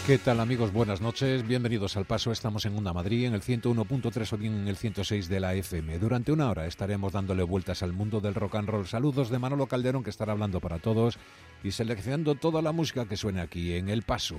¿Qué tal, amigos? Buenas noches, bienvenidos al Paso. Estamos en Onda Madrid, en el 101.3 o bien en el 106 de la FM. Durante una hora estaremos dándole vueltas al mundo del rock and roll. Saludos de Manolo Calderón, que estará hablando para todos y seleccionando toda la música que suene aquí en El Paso.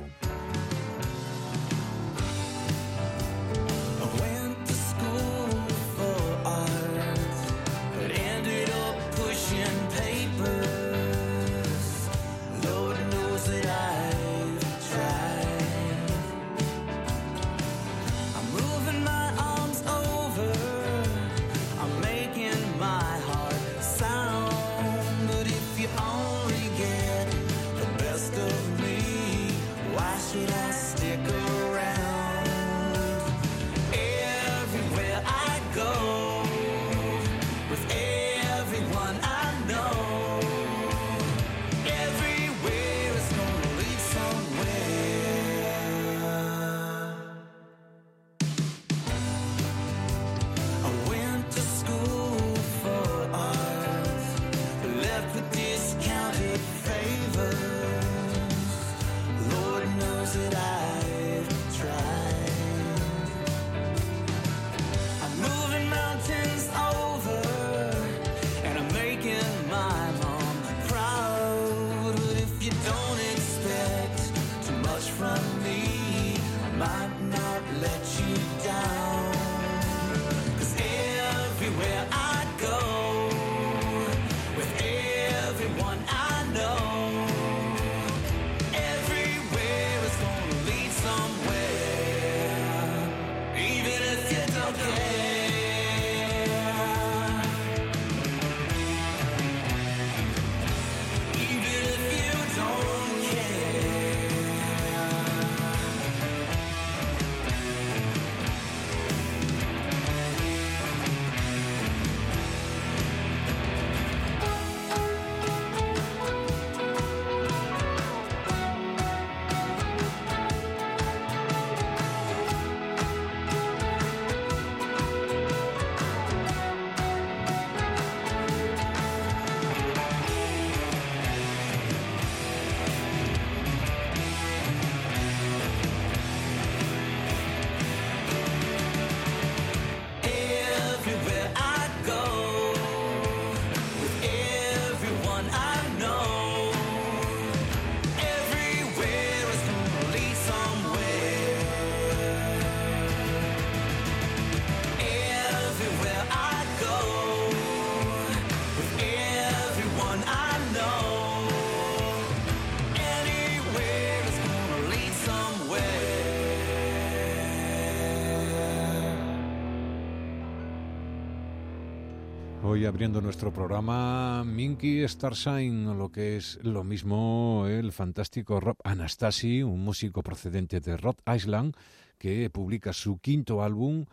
Hoy abriendo nuestro programa, Minky Starshine, lo que es lo mismo el fantástico Rob Anastasi, un músico procedente de Rhode Island, que publica su quinto álbum,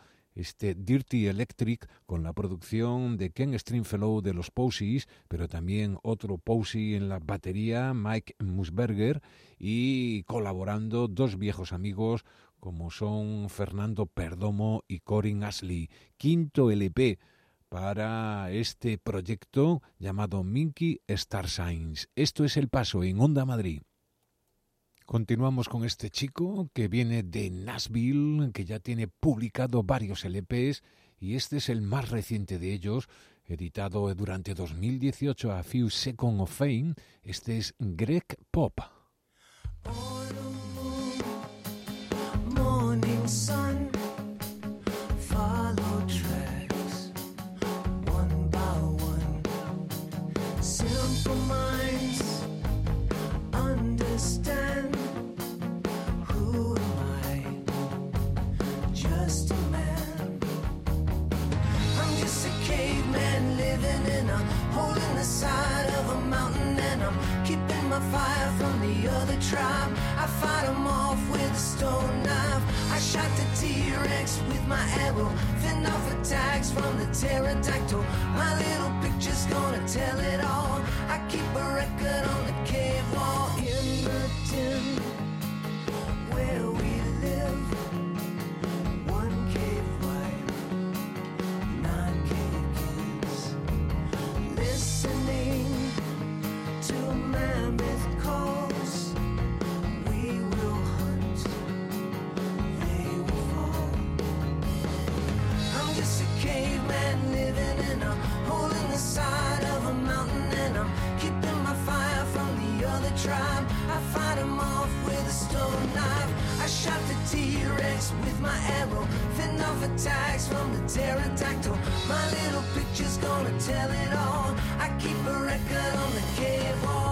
Dirty Electric, con la producción de Ken Stringfellow de los Posies, pero también otro Posie en la batería, Mike Musberger, y colaborando dos viejos amigos como son Fernando Perdomo y Corin Ashley. Quinto LP para este proyecto llamado Minky Starshines. Esto es El Paso en Onda Madrid. Continuamos con este chico que viene de Nashville, que ya tiene publicado varios LPs y este es el más reciente de ellos, editado durante 2018 a Few Seconds of Fame. Este es Greg Pop. Morning sun, follow tracks, one by one. Simple minds understand. Who am I? Just a man. I'm just a caveman living in a hole in the side of a mountain, and I'm keeping my fire from the other tribe. I fight them off with a stone knife. I shot the T-Rex with my arrow, fend off attacks from the pterodactyl. My little picture's gonna tell it all. I keep a record on the cave wall in the tin where we live. One cave wife, 9 cave kids, listening to mammoth calls. We will hunt T-Rex with my arrow, fend off attacks from the pterodactyl. My little picture's gonna tell it all. I keep a record on the cave wall.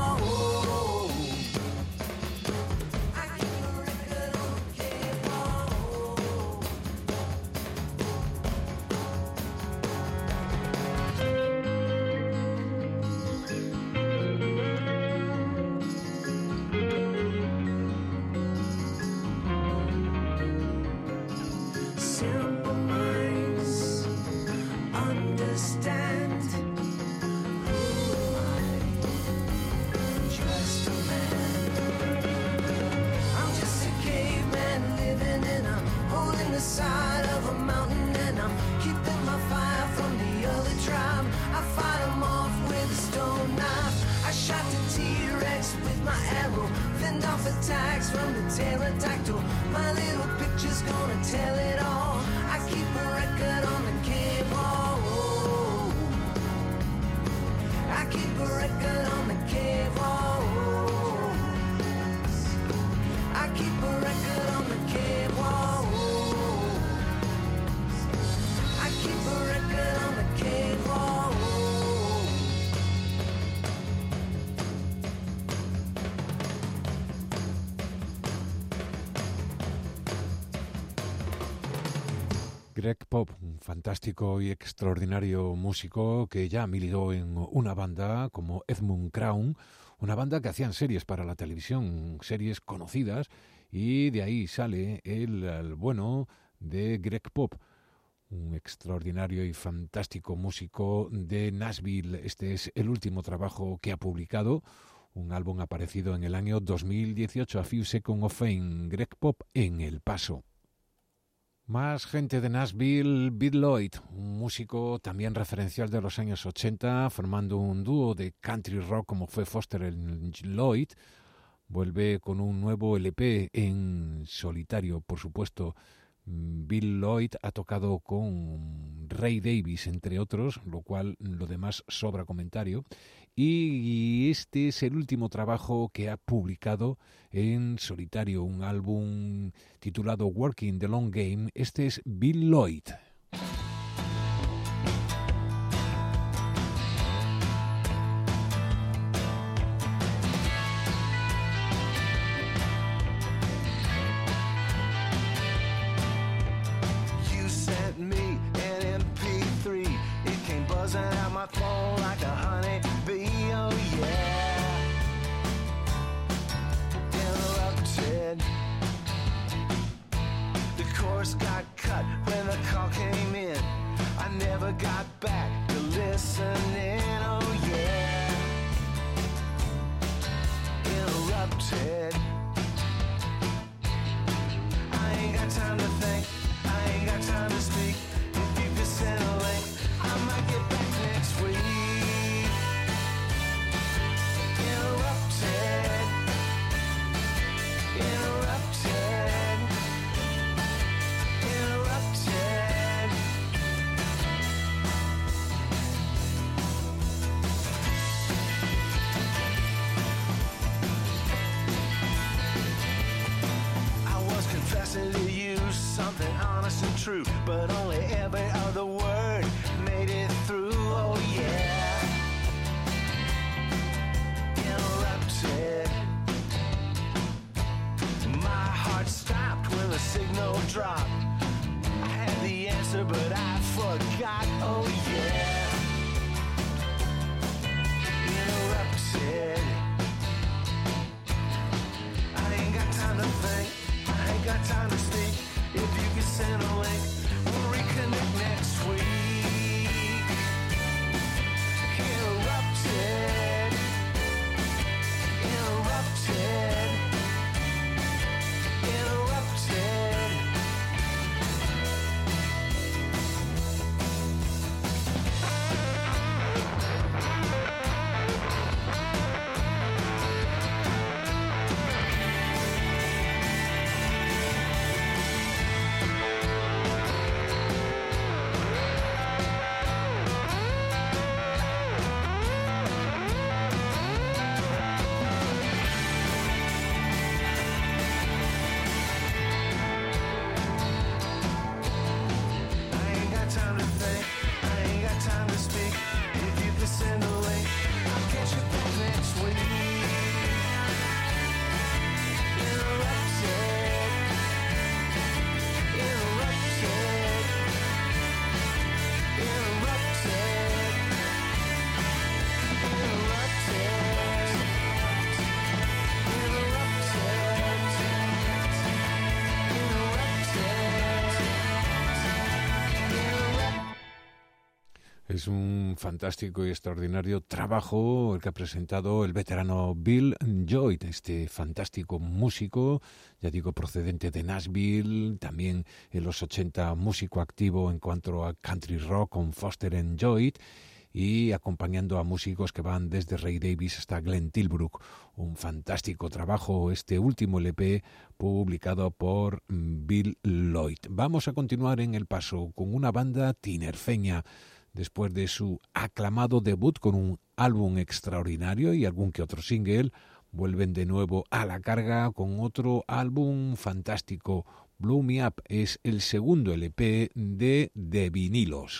Attacks from the pterodactyl. My little picture's gonna tell it all. I keep a record on the cave wall. I keep a record on the cave wall. I keep a record on the cave wall. I keep a record on the cave wall. Greg Pop, un fantástico y extraordinario músico que ya militó en una banda como Edmund Crown, una banda que hacían series para la televisión, series conocidas, y de ahí sale el bueno de Greg Pop, un extraordinario y fantástico músico de Nashville. Este es el último trabajo que ha publicado, un álbum aparecido en el año 2018, A Few Seconds of Fame, Greg Pop en El Paso. Más gente de Nashville, Bill Lloyd, un músico también referencial de los años 80, formando un dúo de country rock como fue Foster y Lloyd. Vuelve con un nuevo LP en solitario, por supuesto. Bill Lloyd ha tocado con Ray Davies, entre otros, lo cual lo demás sobra comentario. Y este es el último trabajo que ha publicado en solitario, un álbum titulado Working the Long Game. Este es Bill Lloyd. You sent me an MP3. It came buzzing out my phone like a honey bee. Oh yeah. Interrupted. The course got cut when the call came in. I never got back to listening. Oh yeah. Interrupted. I ain't got time to think. I ain't got time to speak. If you could send a link, I might get back next week. Interrupted. Interrupted. Interrupted. I was confessing to you something honest and true, but only every other word made it through. Oh yeah. Interrupted. My heart stopped when the signal dropped. I had the answer, but I forgot. Oh yeah. Interrupted. I ain't got time to think. I ain't got time to speak. If you could send a link, we'll reconnect next week. Interrupted. Interrupted. Interrupted. Es un fantástico y extraordinario trabajo el que ha presentado el veterano Bill Lloyd, este fantástico músico, ya digo, procedente de Nashville, también en los 80 músico activo en cuanto a country rock con Foster and Lloyd, y acompañando a músicos que van desde Ray Davies hasta Glenn Tilbrook. Un fantástico trabajo, este último LP publicado por Bill Lloyd. Vamos a continuar en el paso con una banda tinerfeña. Después de su aclamado debut con un álbum extraordinario y algún que otro single, vuelven de nuevo a la carga con otro álbum fantástico. Blow Me Up es el segundo LP de Vinilos.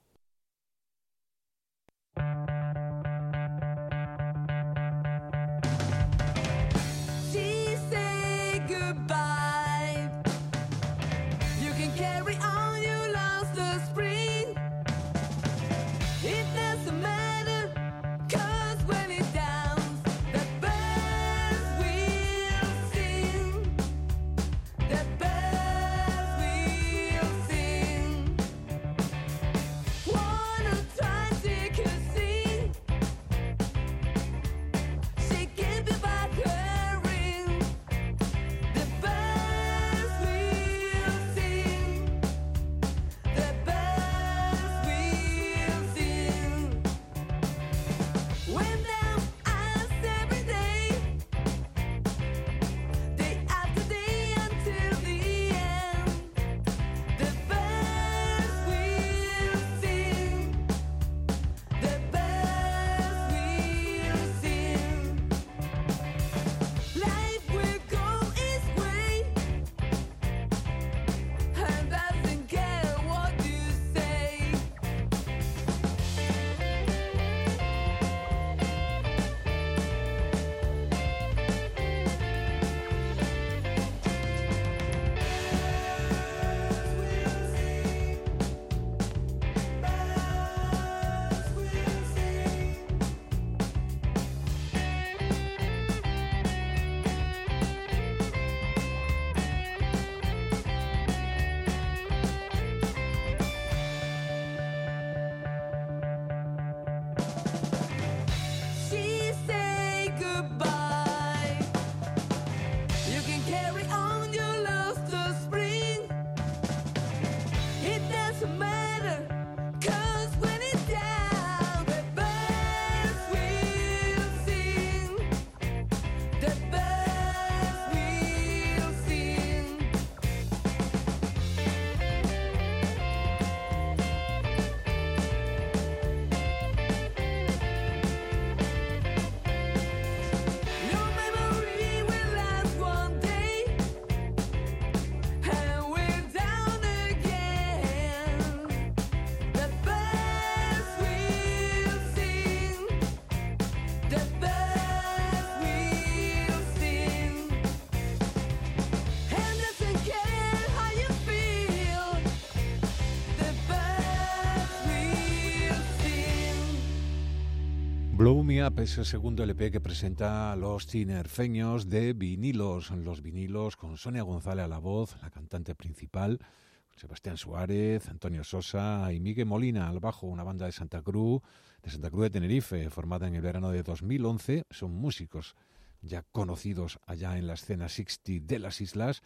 Blow Me Up es el segundo LP que presenta a los tinerfeños de Vinilos. Los Vinilos con Sonia González a la voz, la cantante principal, Sebastián Suárez, Antonio Sosa y Miguel Molina al bajo, una banda de Santa Cruz de Tenerife, formada en el verano de 2011. Son músicos ya conocidos allá en la escena 60 de las islas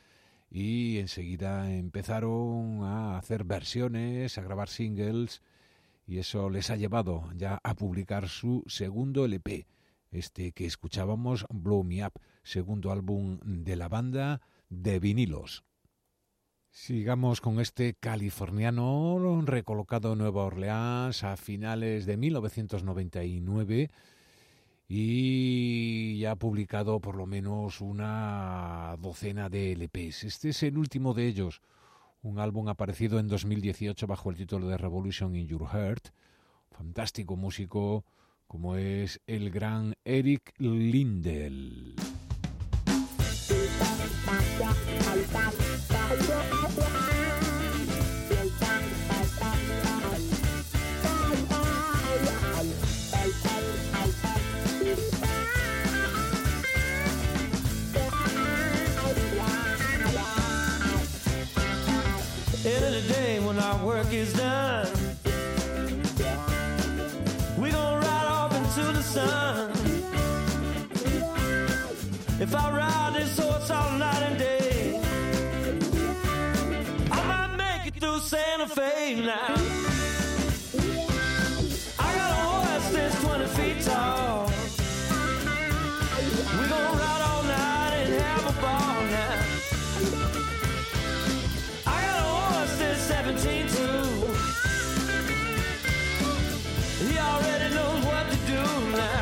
y enseguida empezaron a hacer versiones, a grabar singles, y eso les ha llevado ya a publicar su segundo LP, este que escuchábamos, Blow Me Up, segundo álbum de la banda de Vinilos. Sigamos con este californiano recolocado en Nueva Orleans a finales de 1999 y ya ha publicado por lo menos una docena de LPs. Este es el último de ellos, un álbum aparecido en 2018 bajo el título de Revolution in Your Heart. Fantástico músico como es el gran Eric Lindell. End of the day when our work is done, If I ride this horse all night and day, I might make it through Santa Fe now. I got a horse that's 20 feet tall. We gon' ride all night and have a ball now. I got a horse that's 17 too. He already knows what to do now.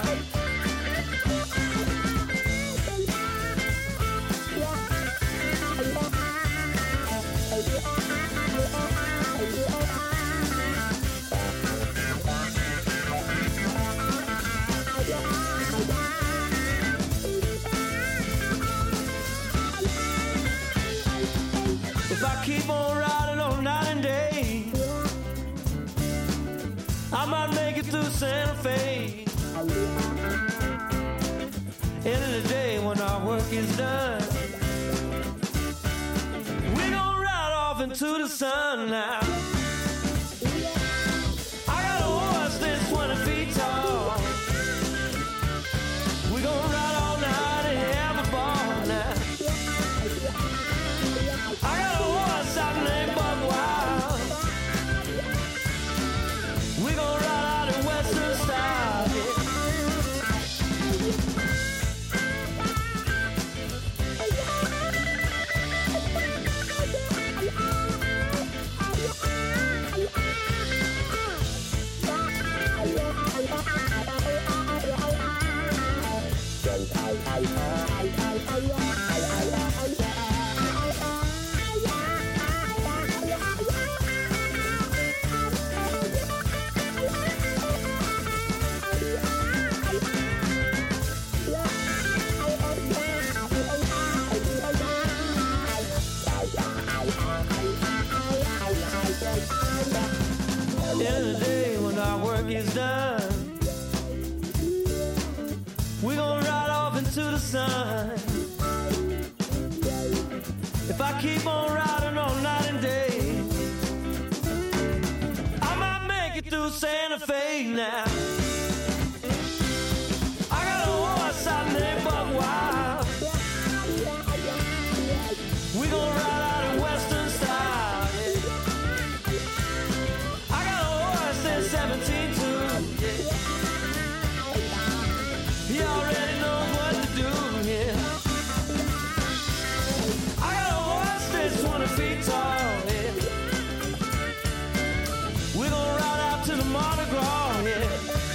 If I keep on riding all night and day, I might make it through Santa Fe. End of the day when our work is done, we gon' ride off into the sun now. I got a horse that's 20 feet tall. We gon' ride all night and have a ball now. I got a horse out named Buck Wild. We gon' ride out in Western style, yeah. End of the day when our work is done, we gon' ride off into the sun. If I keep on riding all night and day, I might make it through Santa Fe now. I got a horse out named Buck Wild. We gon' ride out in Western style, yeah. I got a horse that's 17 too, yeah. He already knows what to do, yeah. I got a horse that's 20 feet tall, yeah. We gon' ride out to the Mardi Gras, yeah.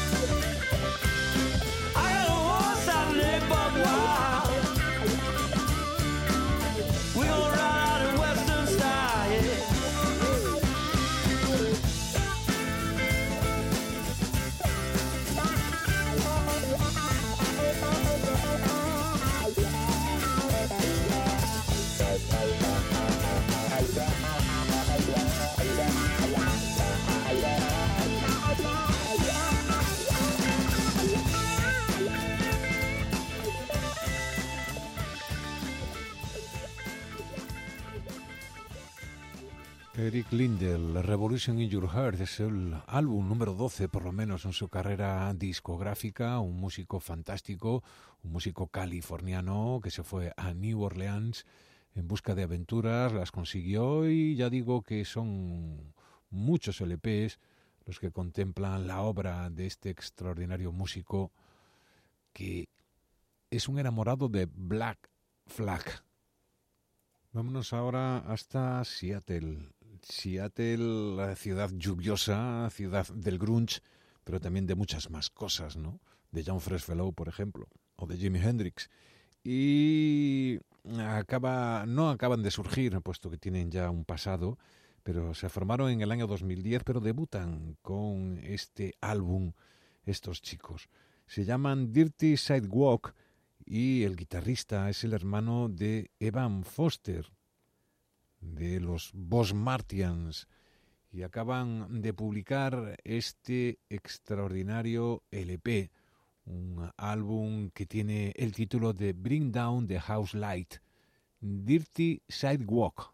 I got a horse out named Buck Wild. We gon' ride out in Western style, yeah. Eric Lindell, Revolution in Your Heart, es el álbum número 12 por lo menos en su carrera discográfica, un músico fantástico, un músico californiano que se fue a New Orleans en busca de aventuras, las consiguió y ya digo que son muchos LPs los que contemplan la obra de este extraordinario músico que es un enamorado de Black Flag. Vámonos ahora hasta Seattle. Seattle, la ciudad lluviosa, ciudad del grunge, pero también de muchas más cosas, ¿no? De John Freshfellow, por ejemplo, o de Jimi Hendrix. Y no acaban de surgir, puesto que tienen ya un pasado, pero se formaron en el año 2010, pero debutan con este álbum estos chicos. Se llaman Dirty Sidewalk y el guitarrista es el hermano de Evan Foster, de los Boss Martians, y acaban de publicar este extraordinario LP, un álbum que tiene el título de Bring Down the House Light, Dirty Sidewalk.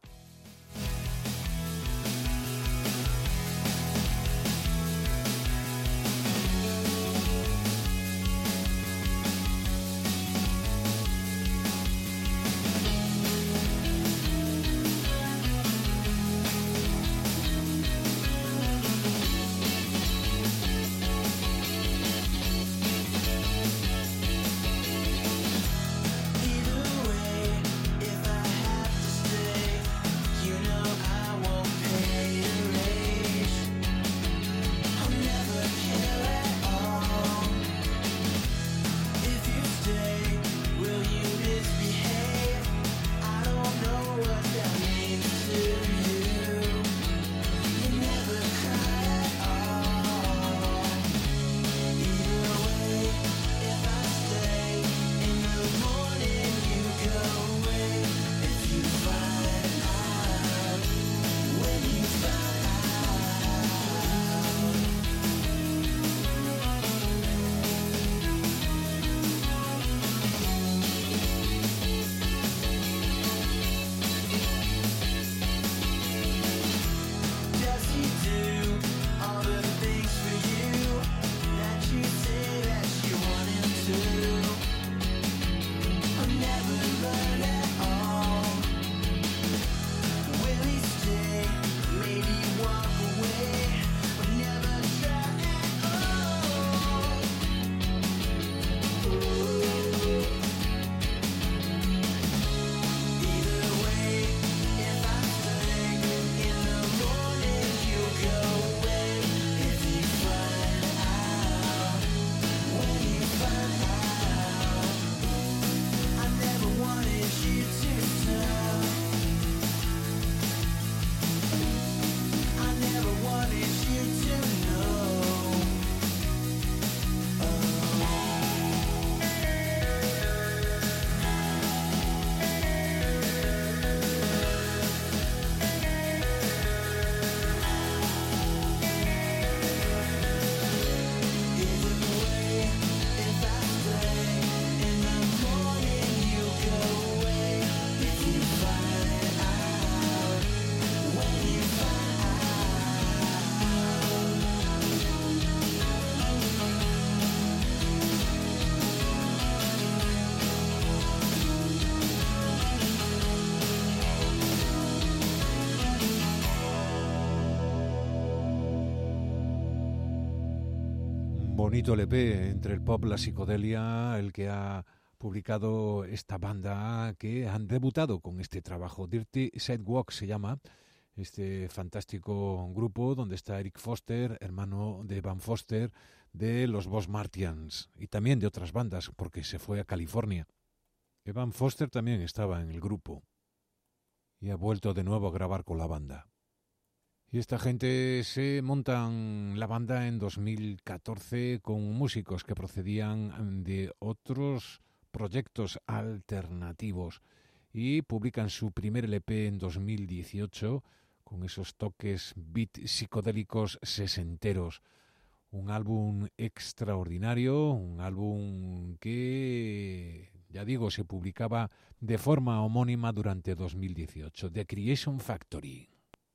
bonito LP entre el pop, la psicodelia, el que ha publicado esta banda que han debutado con este trabajo. Dirty Sidewalk se llama este fantástico grupo donde está Eric Foster, hermano de Evan Foster, de los Boss Martians y también de otras bandas porque se fue a California. Evan Foster también estaba en el grupo y ha vuelto de nuevo a grabar con la banda. Y esta gente se montan la banda en 2014 con músicos que procedían de otros proyectos alternativos y publican su primer LP en 2018 con esos toques beat psicodélicos sesenteros. Un álbum extraordinario, un álbum que, ya digo, se publicaba de forma homónima durante 2018, The Creation Factory.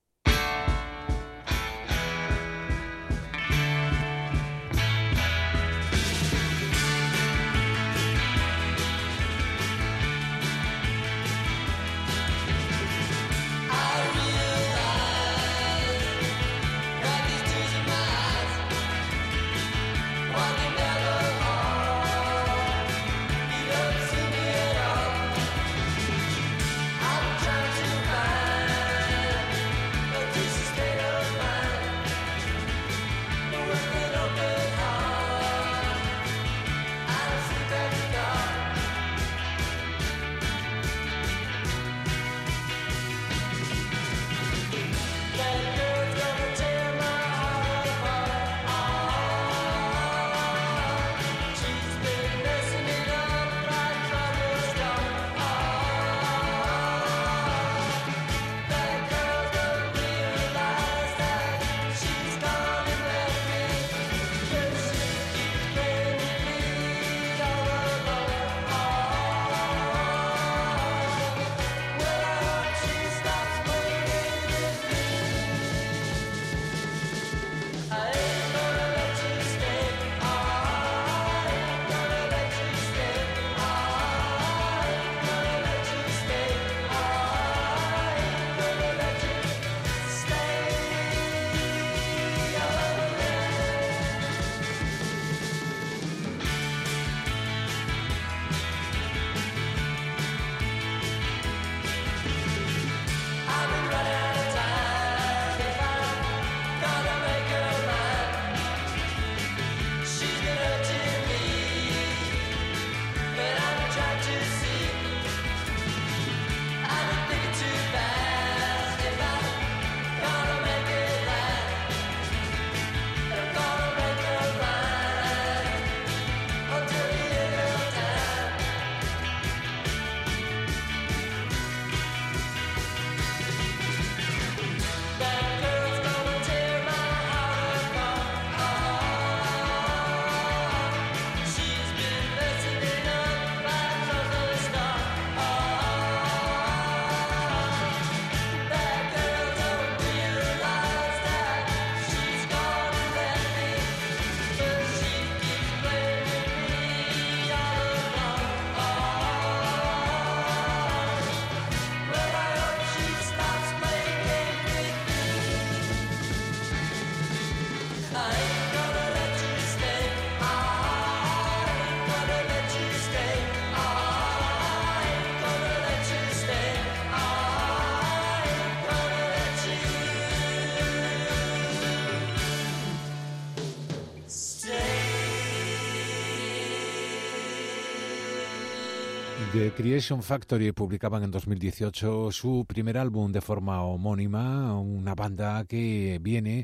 The Creation Factory publicaban en 2018 su primer álbum de forma homónima, una banda que viene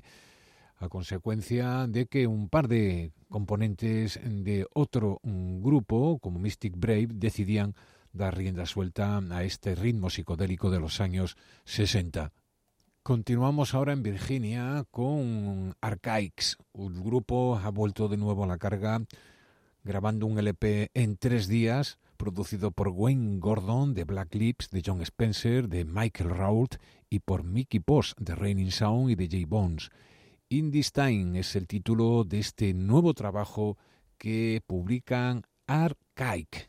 a consecuencia de que un par de componentes de otro grupo, como Mystic Brave, decidían dar rienda suelta a este ritmo psicodélico de los años 60. Continuamos ahora en Virginia con Archaics. El grupo ha vuelto de nuevo a la carga grabando un LP en 3 días, producido por Wayne Gordon de Black Lips, de John Spencer, de Michael Rault y por Mickey Post de Raining Sound y de J Bones. In This Time es el título de este nuevo trabajo que publican Archaic.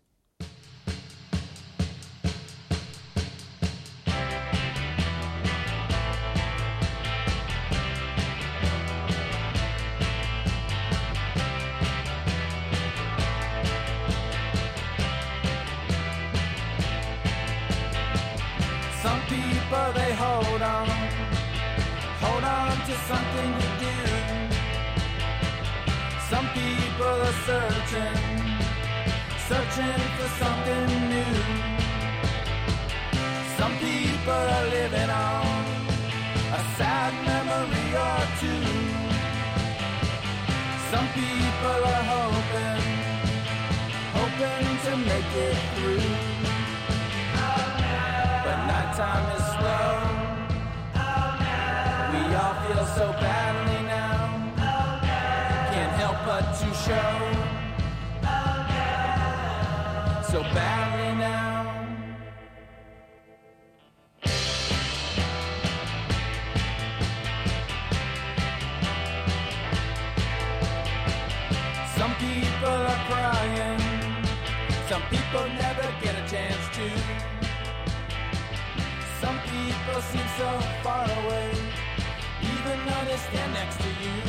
to something to do. Some people are searching for something new. Some people are living on a sad memory or two. Some people are hoping to make it through. But nighttime is slow. We all feel so badly now. Can't help but to show so badly now. Some people are crying. Some people never get a chance to. Some people seem so far away, even though they stand next to you.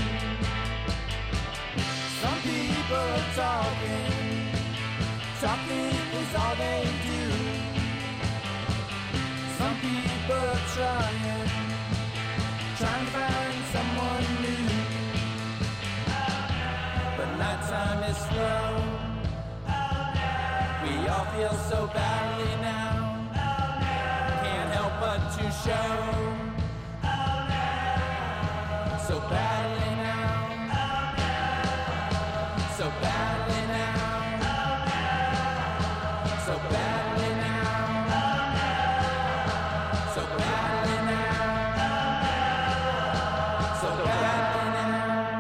Some people are talking is all they do. Some people are trying to find someone new. But nighttime is slow. We all feel so badly now. Can't help but to show so badly now. So badly now. So badly now. So badly now. So badly now.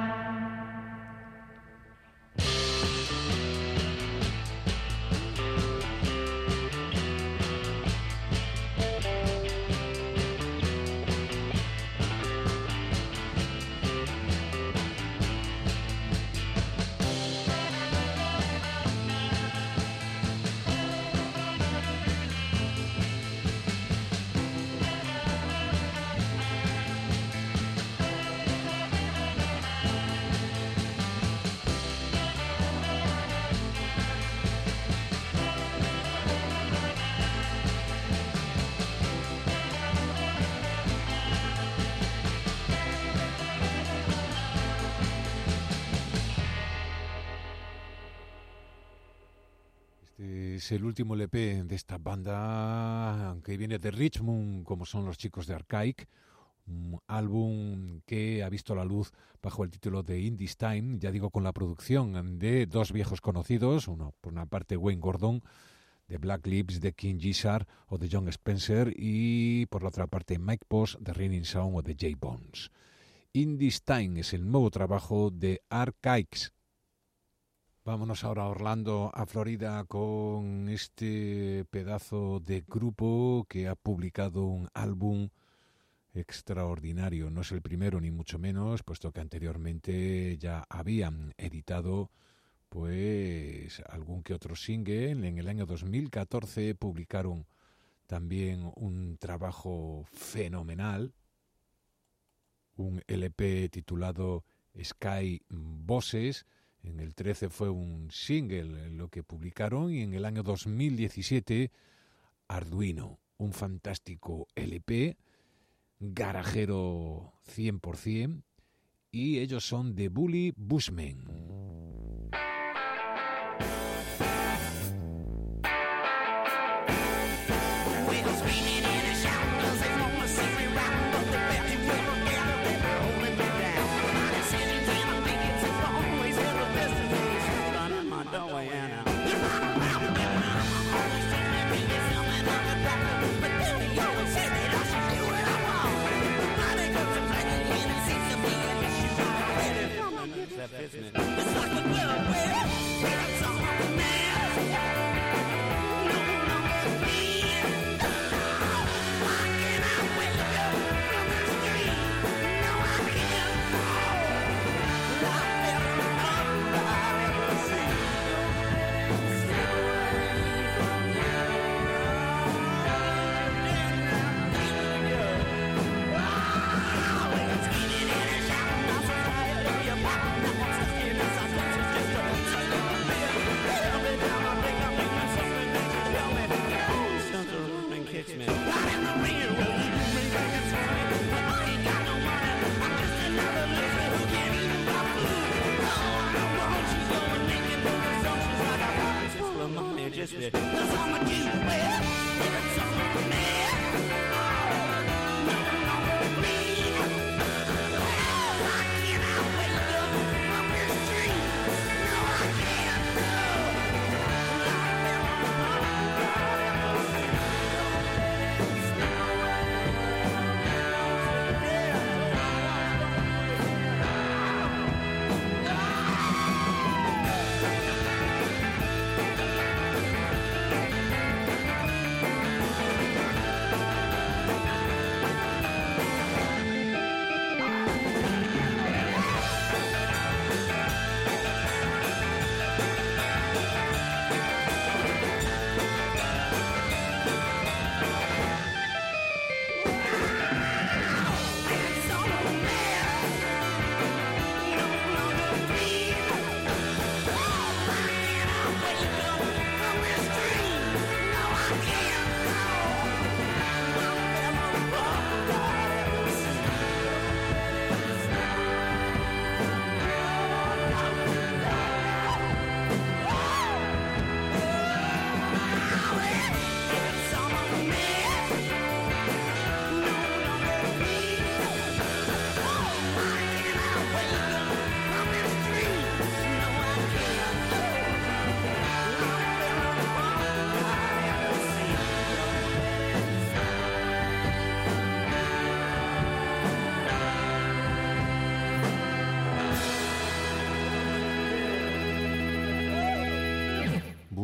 Es el último LP de esta banda que viene de Richmond, como son los chicos de Archaic, un álbum que ha visto la luz bajo el título de In This Time, ya digo, con la producción de dos viejos conocidos, uno por una parte Wayne Gordon, de Black Lips, de King Gizzard o de John Spencer, y por la otra parte Mike Post, de Raining Sound o de J Bones. In This Time es el nuevo trabajo de Archaic. Vámonos ahora a Orlando, a Florida, con este pedazo de grupo que ha publicado un álbum extraordinario. No es el primero ni mucho menos, puesto que anteriormente ya habían editado pues algún que otro single. En el año 2014 publicaron también un trabajo fenomenal, un LP titulado Sky Bosses. En el 13 fue un single lo que publicaron, y en el año 2017 Arduino, un fantástico LP, garajero 100%, y ellos son The Bully Bushmen. Business.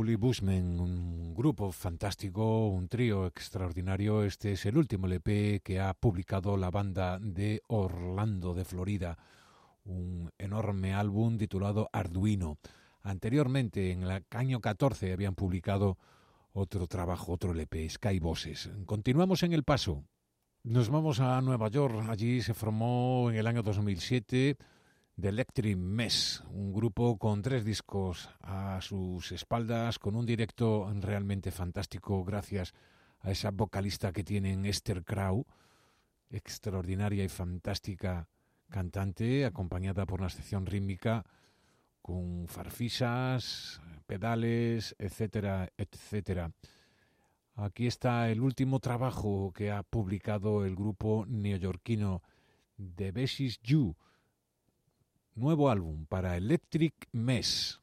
Bully Bushman, un grupo fantástico, un trío extraordinario. Este es el último LP que ha publicado la banda de Orlando, de Florida, un enorme álbum titulado Arduino. Anteriormente, en el año 14, habían publicado otro trabajo, otro LP, Sky Bosses. Continuamos en El Paso. Nos vamos a Nueva York. Allí se formó en el año 2007 The Electric Mess, un grupo con 3 discos a sus espaldas, con un directo realmente fantástico gracias a esa vocalista que tienen, Esther Crow, extraordinaria y fantástica cantante, acompañada por una sección rítmica con farfisas, pedales, etcétera, etcétera. Aquí está el último trabajo que ha publicado el grupo neoyorquino The Basis You. Nuevo álbum para Electric Mess.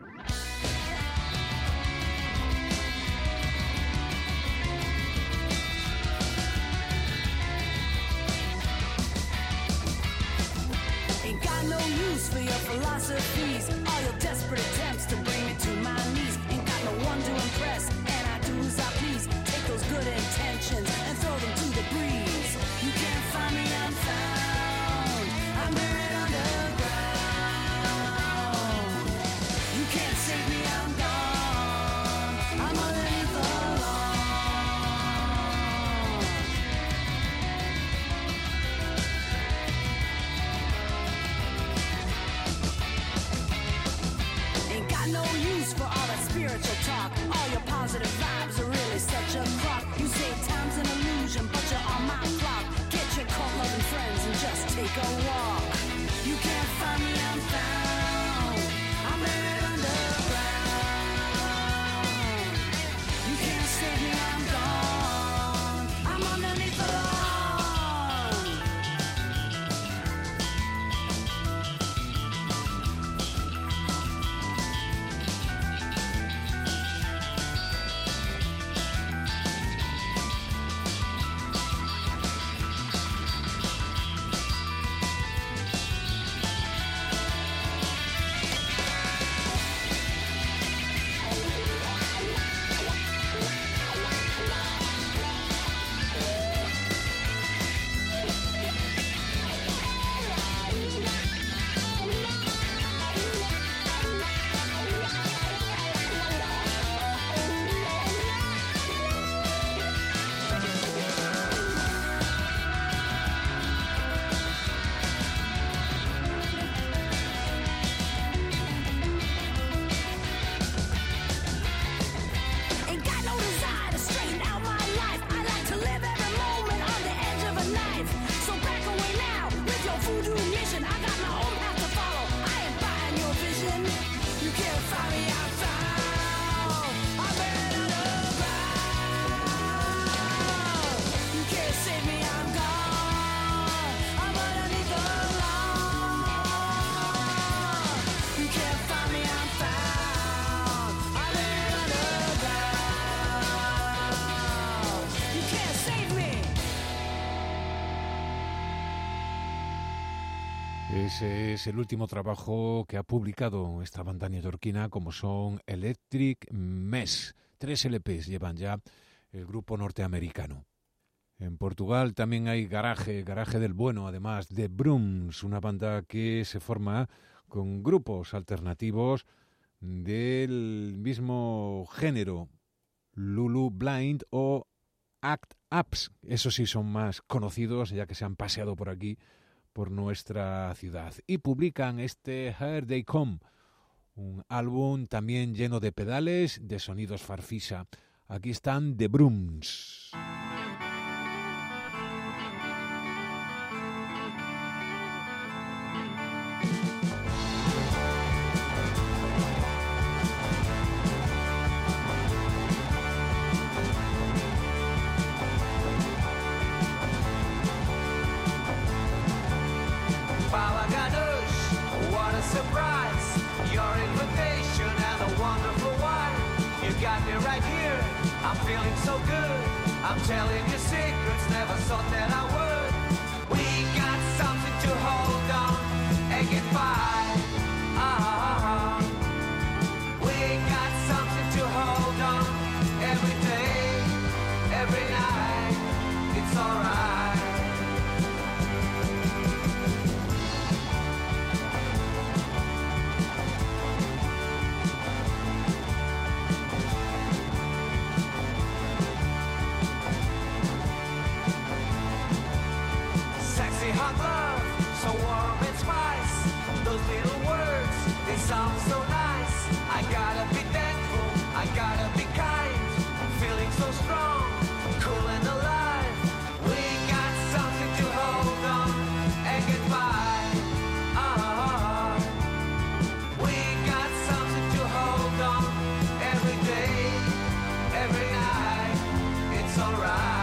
Ain't got no use for your philosophies, all your desperate attempts to bring me to my knees. Ain't got no one to impress, and I do as I please. Take those good intentions and throw them to the breeze. You can't find me, I'm found. I'm buried underground. You can't save me, I'm gone. I'm underneath the lawn. Ain't got no use for all that spiritual talk. All your positive vibes are really such a crock. You say time's an illusion, but you're on my clock. Get your cult-loving friends and just take a walk. You can't find me, I'm found. I'm buried underground. You can't save me, I'm gone. I'm underneath the lawn. Ain't got no desire to straighten out my life. I like to live every moment on the edge of a knife. So back away now with your voodoo mission. I got my own path to follow. I ain't buying your vision. You can't find me, I'm found. I'm buried underground. You can't save me, I'm gone. I'm underneath the lawn. You can't find me, I'm found. I'm buried underground. You can't save me. Ese es el último trabajo que ha publicado esta banda neoyorquina, como son Electric Mess. 3 LPs llevan ya el grupo norteamericano. En Portugal también hay garaje del bueno, además de Brooms, una banda que se forma con grupos alternativos del mismo género, Lulu Blind o Act Ups. Esos sí son más conocidos, ya que se han paseado por aquí, por nuestra ciudad. Y publican este Here They Come, un álbum también lleno de pedales, de sonidos farfisa. Aquí están The Brooms. Balagadush, what a surprise! Your invitation and a wonderful one. You got me right here. I'm feeling so good. I'm telling you secrets, never thought that I would. We got something to hold on and get by. We got something to hold so warm and spice. Those little words, they sound so nice. I gotta be thankful, I gotta be kind. Feeling so strong, cool and alive. We got something to hold on and get by. We got something to hold on every day, every night. It's alright.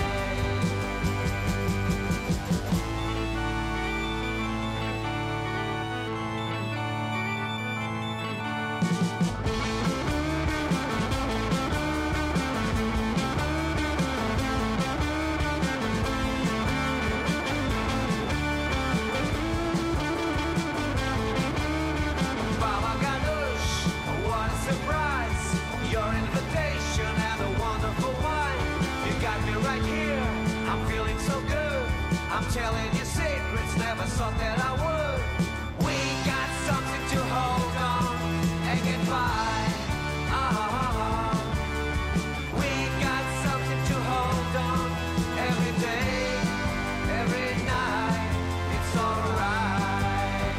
Baba Ganoush, what a surprise. Your invitation and a wonderful wine. You got me right here, I'm feeling so good. I'm telling you secrets, never thought that I would. We got something to hold on and get by. We got something to hold on every day, every night. It's alright.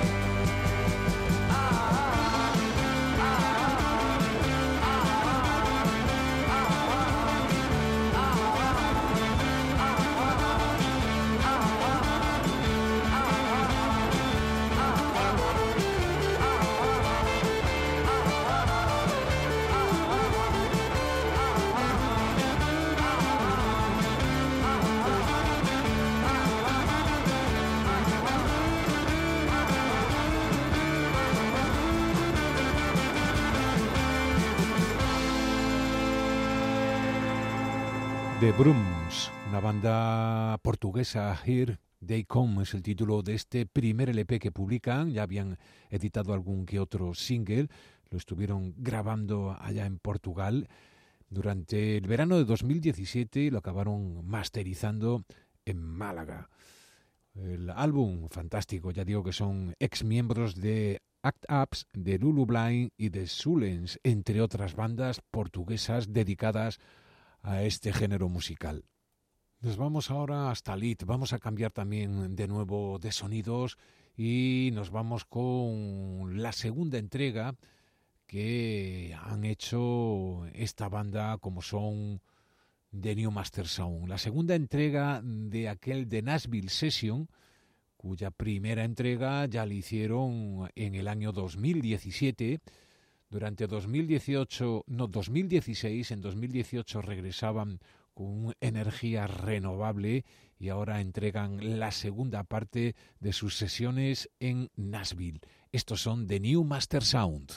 The Brooms, una banda portuguesa. Here They Come es el título de este primer LP que publican. Ya habían editado algún que otro single, lo estuvieron grabando allá en Portugal durante el verano de 2017 y lo acabaron masterizando en Málaga. El álbum fantástico, ya digo que son ex miembros de Act Ups, de Lulu Blind y de Sulens, entre otras bandas portuguesas dedicadas a este género musical. Nos vamos ahora hasta Leeds, vamos a cambiar también de nuevo de sonidos y nos vamos con la segunda entrega que han hecho esta banda como son The New Master Sound. La segunda entrega de aquel The Nashville Session, cuya primera entrega ya la hicieron en el año 2017. Durante 2016, en 2018 regresaban con energía renovable y ahora entregan la segunda parte de sus sesiones en Nashville. Estos son The New Master Sound.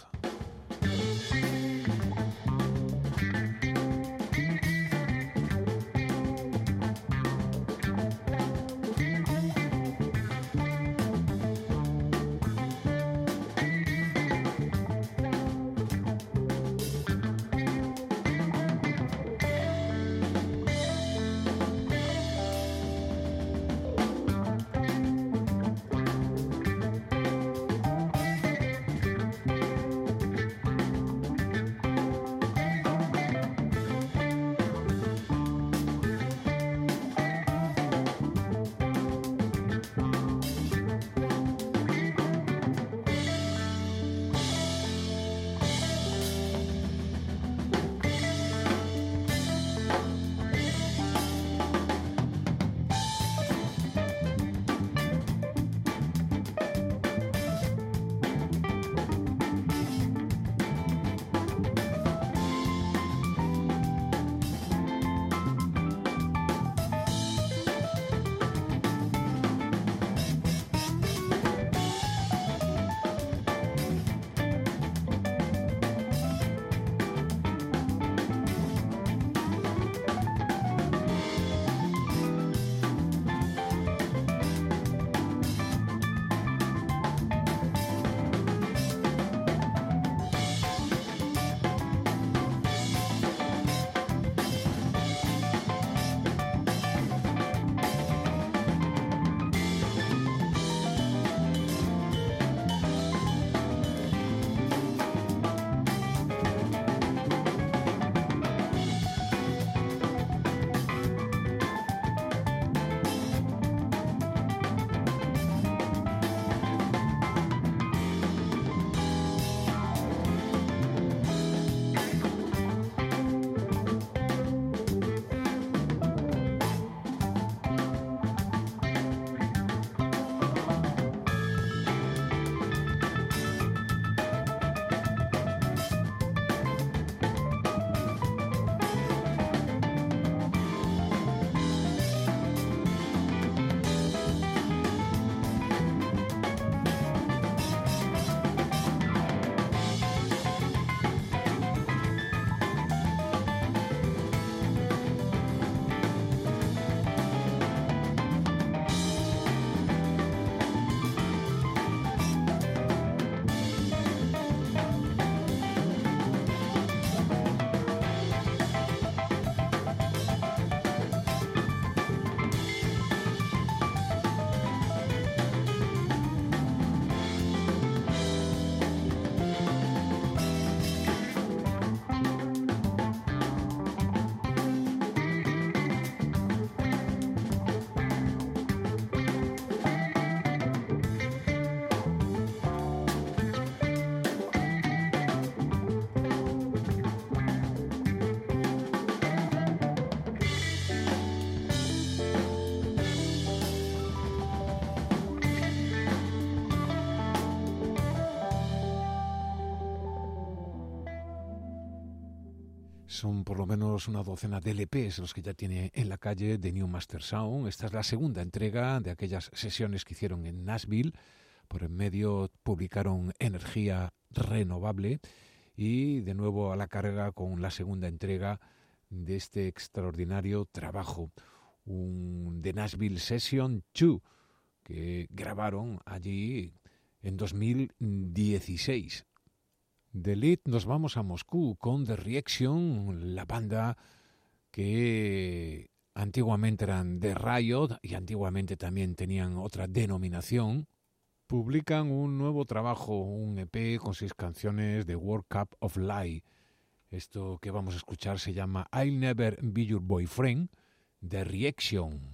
son por lo menos una docena de LPs los que ya tiene en la calle de New Master Sound. Esta es la segunda entrega de aquellas sesiones que hicieron en Nashville. Por en medio publicaron Energía Renovable y de nuevo a la carga con la segunda entrega de este extraordinario trabajo, un The Nashville Session 2, que grabaron allí en 2016. De Lead nos vamos a Moscú con The Reaction, la banda que antiguamente eran The Riot y antiguamente también tenían otra denominación. Publican un nuevo trabajo, un EP con 6 canciones de World Cup of Lie. Esto que vamos a escuchar se llama I'll Never Be Your Boyfriend, The Reaction.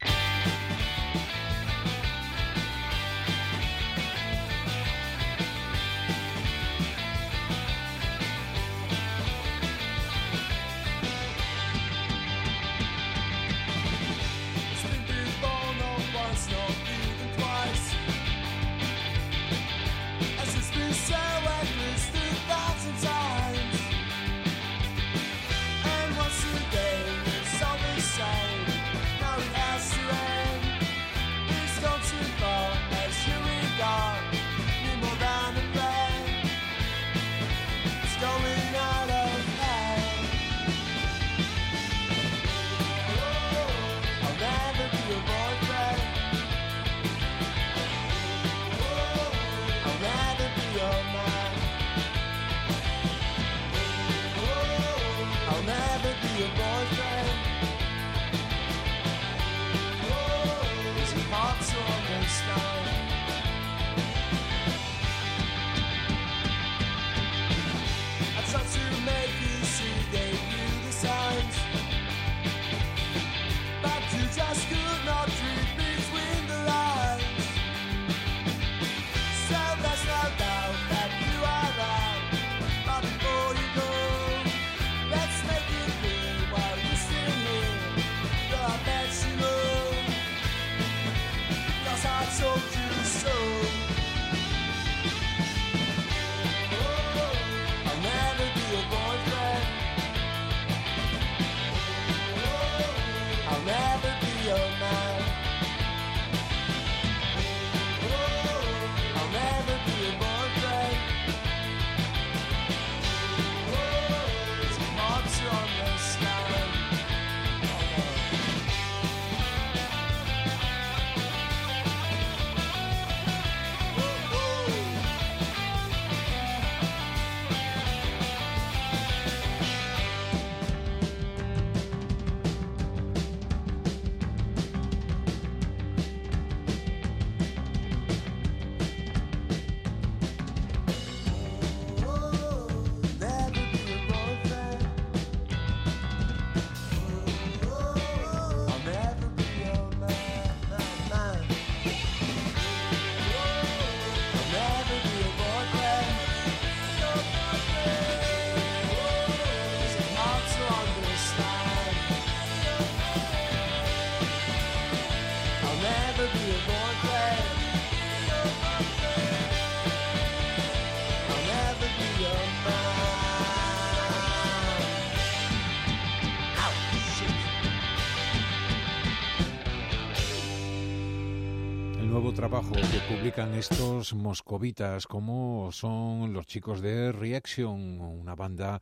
Trabajo que publican estos moscovitas, como son los chicos de Reaction, una banda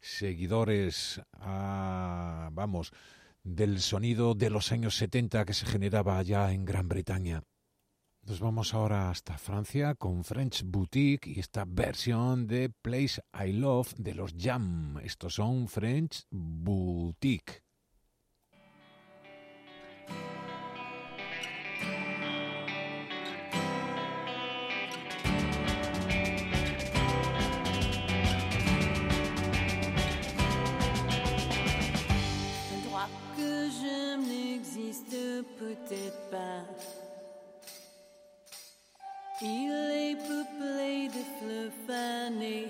seguidores del sonido de los años 70 que se generaba allá en Gran Bretaña. Nos vamos ahora hasta Francia con French Boutique y esta versión de Place I Love de los Jam. Estos son French Boutique. Peut-être pas. Il est peuplé de fleurs fanées,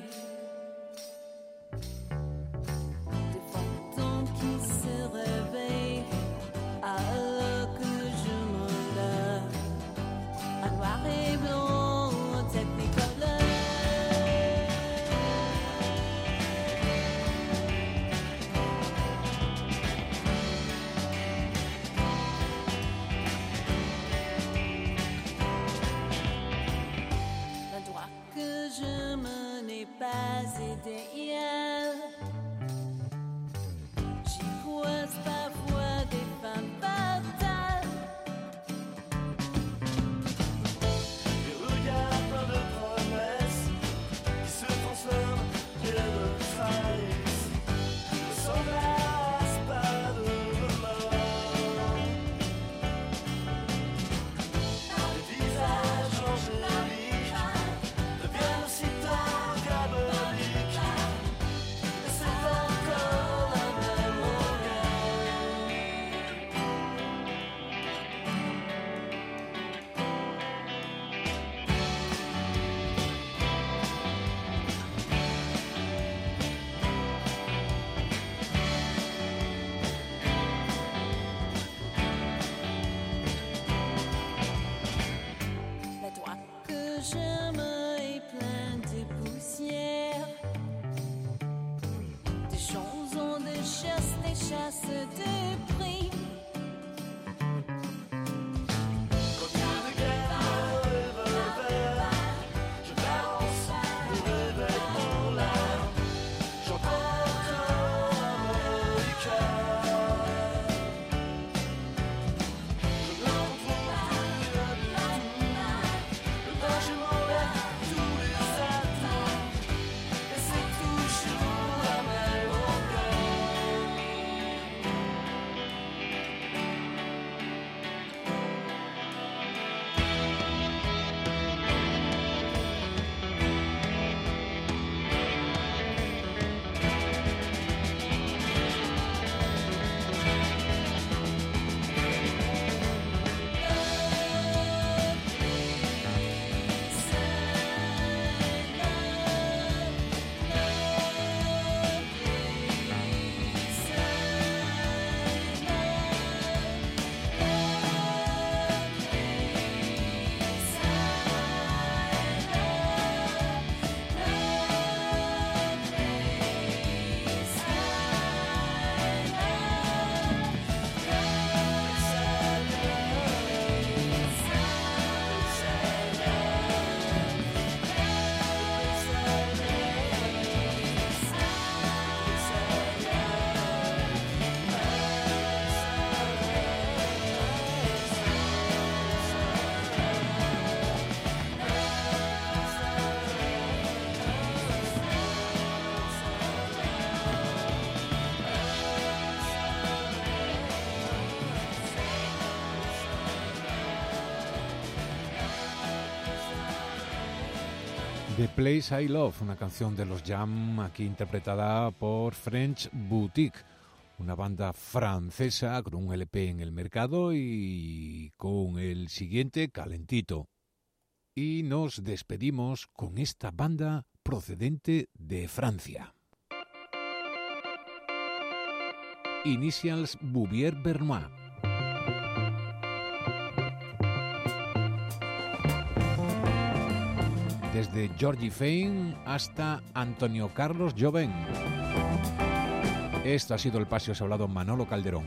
de fantômes qui se réveillent alors que je m'endors, en noir et blanc, en technicolor. The Place I Love, una canción de los Jam, aquí interpretada por French Boutique, una banda francesa con un LP en el mercado y con el siguiente calentito. Y nos despedimos con esta banda procedente de Francia. Initials Bouvier Bernois. Desde Georgie Fame hasta Antonio Carlos Jobim. Esto ha sido el Paseo Hablado Manolo Calderón.